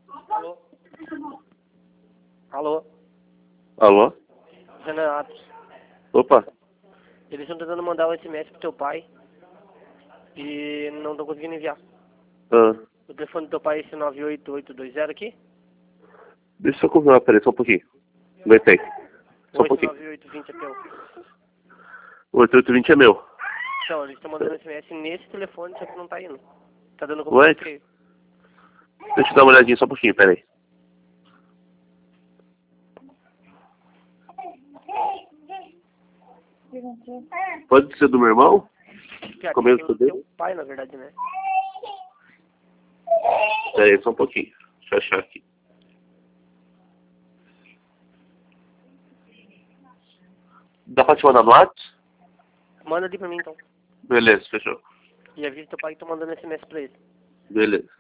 Alô? Alô? Alô? Renato, Opa. eles estão tentando mandar um SMS pro teu pai e não estão conseguindo enviar. Ah, O telefone do teu pai é esse 98820 aqui? deixa eu confirmar, peraí, só um pouquinho. Aguentei. Só Ou um esse pouquinho. 9820 é teu? O 8820 é meu. Então, eles estão mandando SMS nesse telefone, só que não tá indo. Tá dando como Ué? bloqueio. Deixa eu dar uma olhadinha, só um pouquinho, peraí. Pode ser do meu irmão? Piada, Como é tem que o dele? teu pai, na verdade, né? Peraí, só um pouquinho. Deixa eu achar aqui. Dá pra te mandar no WhatsApp? Manda ali pra mim, então. Beleza, fechou. E avisa teu pai que tô mandando SMS pra ele. Beleza.